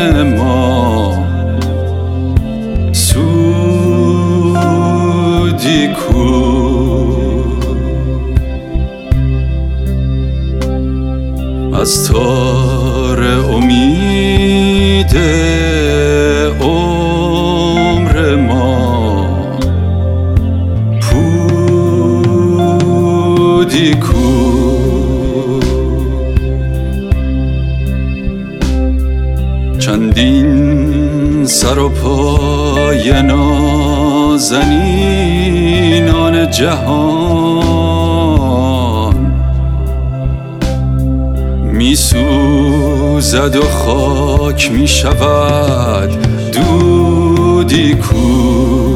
رفتن ما سودی کو؟ از تار امید عمر ما پودی کو؟ چندین سر و پای نازنینان جهان می سوزد و خاک می شود دودی کو؟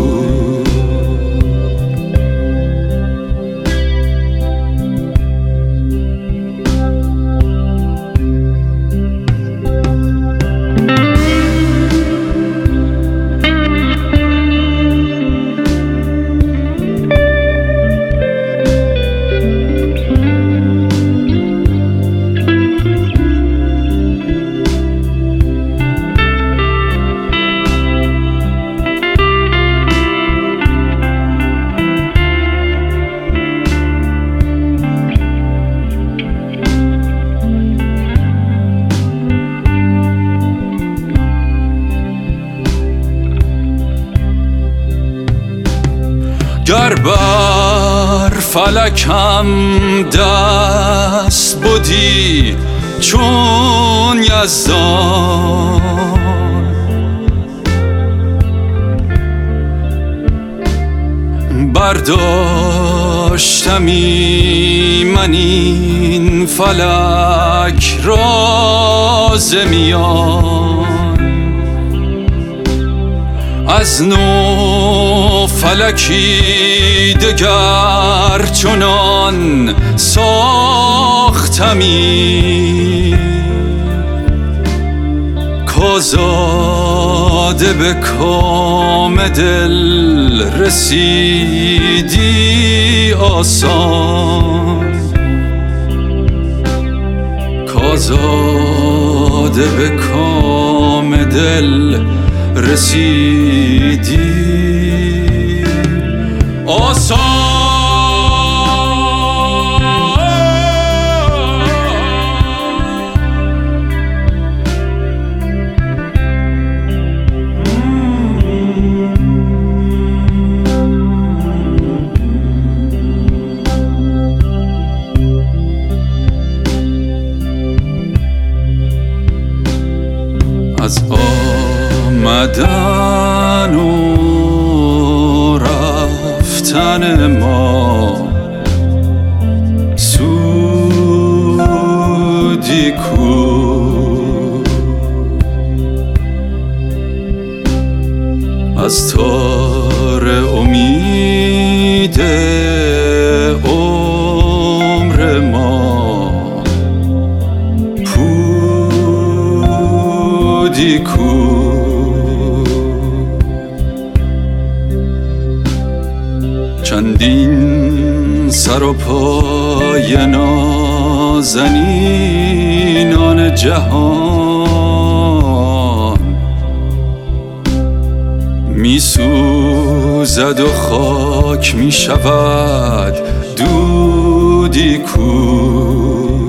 گر بر فلکم دست بودی چون یزدان، برداشتمی من این فلک راز میان، از نو فلکی دگر چنان ساختمی کازاده به کام دل رسیدی آسان، کازاده به کام دل رسیدی آسان. از آمدن و رفتن ما سودی کو؟ از تار امید عمر ما پودی کو؟ چندین سر و پای نازنینان جهان می سوزد و خاک می شود دودی کو؟